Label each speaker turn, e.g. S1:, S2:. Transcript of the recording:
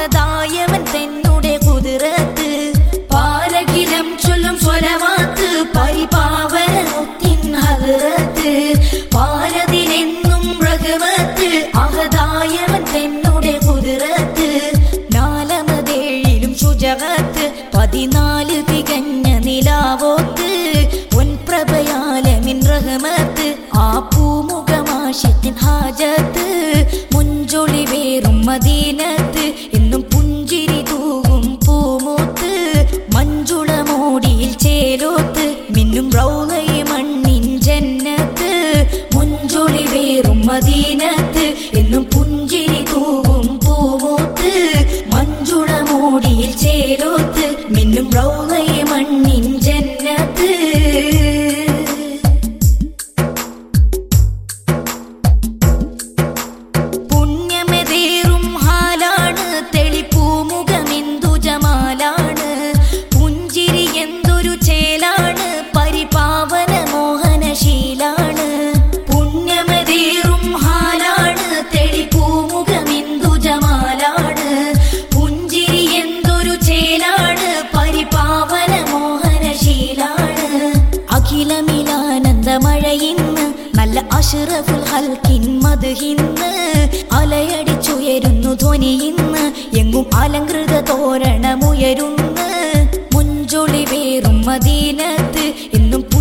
S1: അഹദായവൻ തന്നെ കുതിരത്ത് പാരകിലം ചൊല്ലും സ്വലവാത്ത് പരിപാവനത്തിൻ ഹദ്റത്ത് പാരതിലെന്നും റഹ്മത്ത് അഹദായവൻ തന്നെ കുതിരത്ത് നാലമതേഴിലും ശുജഅത്ത് 14 തികഞ്ഞ നിലാവോത്ത് പൊൻപ്രഭയാലമിൻ റഹ്മത്ത് ആ പൂമുഖമാഷിത്തിൻ ഹാജത്ത് മുഞ്ചൊളി വേറും മദീനത്ത് എന്നും പുഞ്ചിരി തൂവും പൂമൂത്ത് മഞ്ചുളമോടിയിൽ ചേലോത്ത് മിന്നും റൗളയെ മണ്ണിൻ ജന്നത്ത് മുഞ്ചൊളി വേറും മദീനത്ത് എന്നും പുഞ്ചിരി തൂവും പൂമൂത്ത് മഞ്ചുളമോടിയിൽ ചേലോത്ത് മിന്നും റൗളയെ മണ്ണിൻ ജന്നത്ത് മഴയിന്ന് നല്ല അഷ്റഫുൽ ഖൽഖിൻ മദ്ഹിന്ന് അലയടിച്ചുയരുന്നു ധ്വനിയിന്ന് എങ്ങും അലങ്കൃത തോരണമുയരുന്ന് മുഞ്ചൊളി വേറും മദീനത്ത് എന്നും